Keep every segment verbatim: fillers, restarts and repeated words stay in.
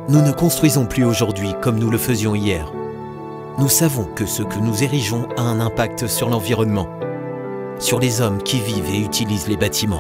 Nous ne construisons plus aujourd'hui comme nous le faisions hier. Nous savons que ce que nous érigeons a un impact sur l'environnement, sur les hommes qui vivent et utilisent les bâtiments.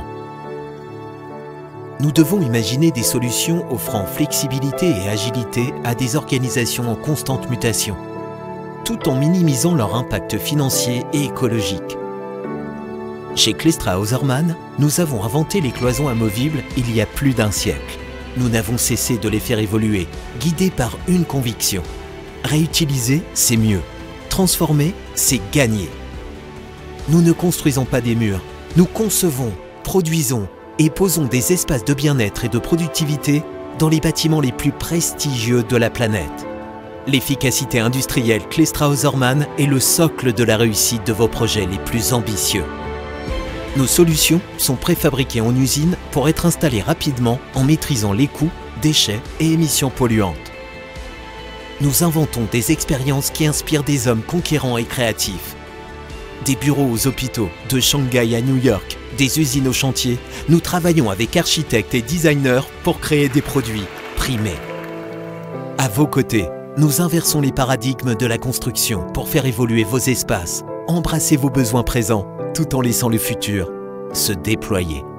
Nous devons imaginer des solutions offrant flexibilité et agilité à des organisations en constante mutation, tout en minimisant leur impact financier et écologique. Chez Clestra Hausermann, nous avons inventé les cloisons amovibles il y a plus d'un siècle. Nous n'avons cessé de les faire évoluer, guidés par une conviction. Réutiliser, c'est mieux. Transformer, c'est gagner. Nous ne construisons pas des murs, nous concevons, produisons et posons des espaces de bien-être et de productivité dans les bâtiments les plus prestigieux de la planète. L'efficacité industrielle Clestra Hausermann est le socle de la réussite de vos projets les plus ambitieux. Nos solutions sont préfabriquées en usine pour être installées rapidement en maîtrisant les coûts, déchets et émissions polluantes. Nous inventons des expériences qui inspirent des hommes conquérants et créatifs. Des bureaux aux hôpitaux, de Shanghai à New York, des usines au chantier, nous travaillons avec architectes et designers pour créer des produits primés. À vos côtés, nous inversons les paradigmes de la construction pour faire évoluer vos espaces, embrasser vos besoins présents, tout en laissant le futur se déployer.